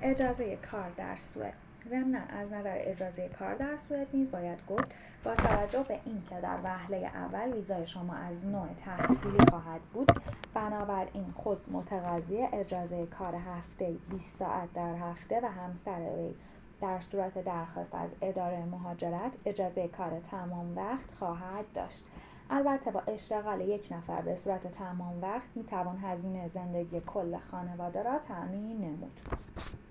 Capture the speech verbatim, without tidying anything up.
اجازه کار در سوئد. ضمناً از نظر اجازه کار در سوئد نیز باید گفت با توجه به اینکه در وهله اول ویزای شما از نوع تحصیلی خواهد بود، بنابراین خود متقاضی اجازه کار هفته بیست ساعت در هفته و همسر وی در صورت درخواست از اداره مهاجرت اجازه کار تمام وقت خواهد داشت. البته با اشتغال یک نفر به صورت تمام وقت میتوان هزینه زندگی کل خانواده را تأمین نمود.